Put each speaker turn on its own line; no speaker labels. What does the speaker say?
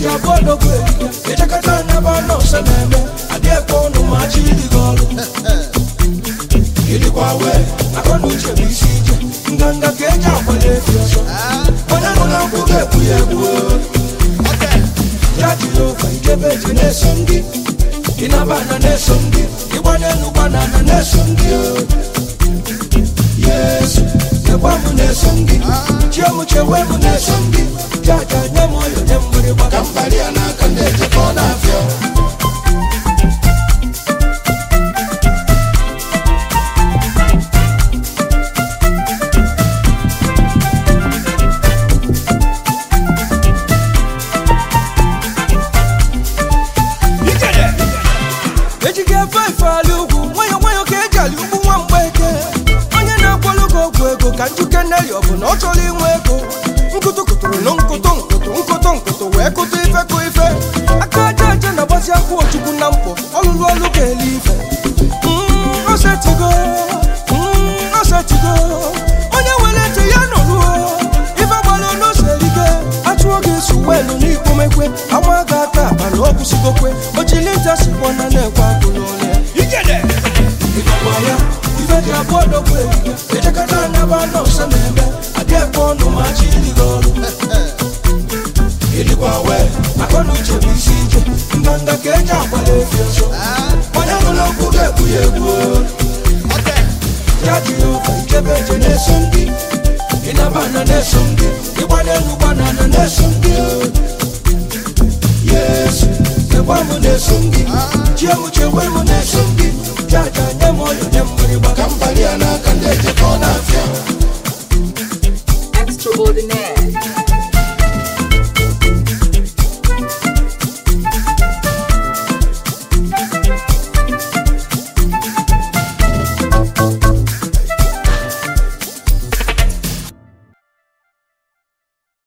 ya bodo kwe etakata na bano saneme adie kono machili golo ilikuwa we akonu chebisije nganga keja kwale fioso bona bona kuge kuyebu ya dilo faikebe jene songi inabana ne songi ibwane nubana na ne songi yes nebamu ne songi chiamu chewemu ne songi jaja nyamoyo nyemburi bakambali anakandeje kona fyo Kanju keneli obu no choli nwego nkutu kuturu no nkutu we kutu ife ku ife akaja na bosi akwu ochukwu na mkpo olulu olu keli ife osetigo onye wele ti ya no ruo ife gbalo no serike atu oge suwelu ni ikomekwe amaga ta ba no kusigokwe ojilinta sipona na ekwa kulole igede igwaya ife ja bodo kwe etakata na bano saneme adie kono machili golo ilikuwa we akonu chebisije nganga keja kwale fioso bona bona kuge kuyebu ya dilo faikebe jene songi inabana ne songi ibwane nubana na ne songi yes nebamu ne songi chiamu chewemu ne songi jaja nyemoyo nyemburi bakambali anakandeje kona fya